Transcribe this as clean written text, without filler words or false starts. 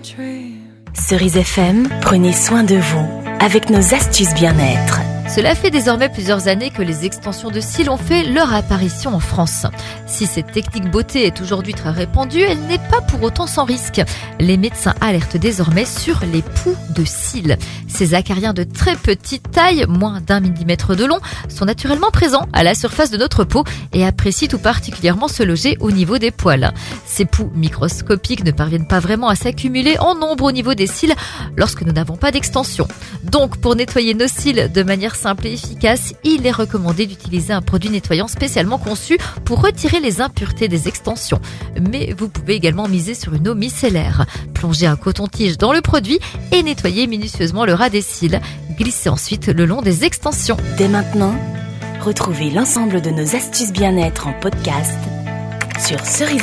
Cerise FM, prenez soin de vous avec nos astuces bien-être. Cela fait désormais plusieurs années que les extensions de cils ont fait leur apparition en France. Si cette technique beauté est aujourd'hui très répandue, elle n'est pas pour autant sans risque. Les médecins alertent désormais sur les poux de cils. Ces acariens de très petite taille, moins d'1 millimètre de long, sont naturellement présents à la surface de notre peau et apprécient tout particulièrement se loger au niveau des poils. Ces poux microscopiques ne parviennent pas vraiment à s'accumuler en nombre au niveau des cils lorsque nous n'avons pas d'extension. Donc, pour nettoyer nos cils de manière simple et efficace, il est recommandé d'utiliser un produit nettoyant spécialement conçu pour retirer les impuretés des extensions. Mais vous pouvez également miser sur une eau micellaire. Plongez un coton-tige dans le produit et nettoyez minutieusement le ras des cils. Glissez ensuite le long des extensions. Dès maintenant, retrouvez l'ensemble de nos astuces bien-être en podcast sur Cerise.